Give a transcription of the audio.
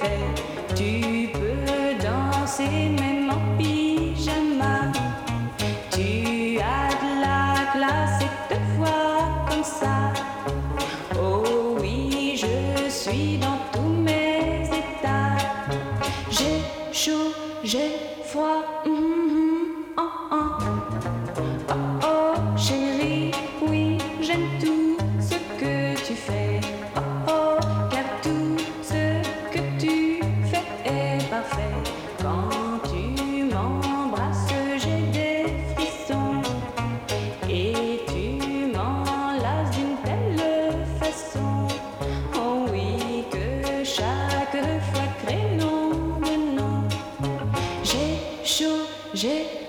fait. Tu peux danser même en pyjama. Tu as de la classe et te vois comme ça. Oh oui, je suis dans tous mes états. J'ai chaud, j'ai froid. Oh, oh. Oh, oh, chérie, oui, j'aime tout ce que tu fais. Oh, oh, car tout ce que tu fais est parfait. Quand tu m'embrasses, j'ai des frissons. Et tu m'enlaces d'une telle façon. Oh oui, que chaque fois crée nom de nom. J'ai chaud, j'ai